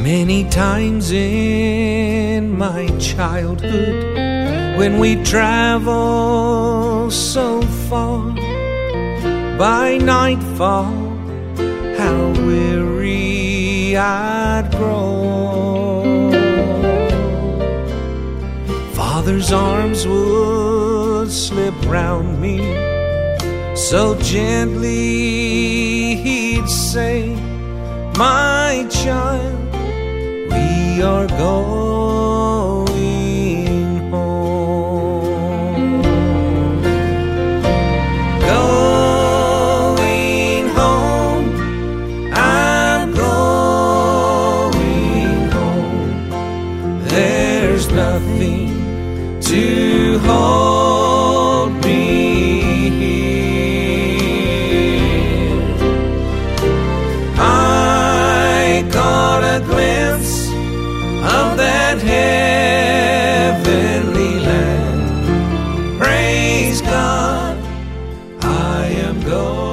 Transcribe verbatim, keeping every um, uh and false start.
Many times in my childhood, when we travel so far, by nightfall, how weary I'd grow. Father's arms would slip round me, so gently he'd say, "My child, we are going home." Going home, I'm going home. There's nothing to hold me here. I caught a glimpse of that heavenly land. Praise God, I am going.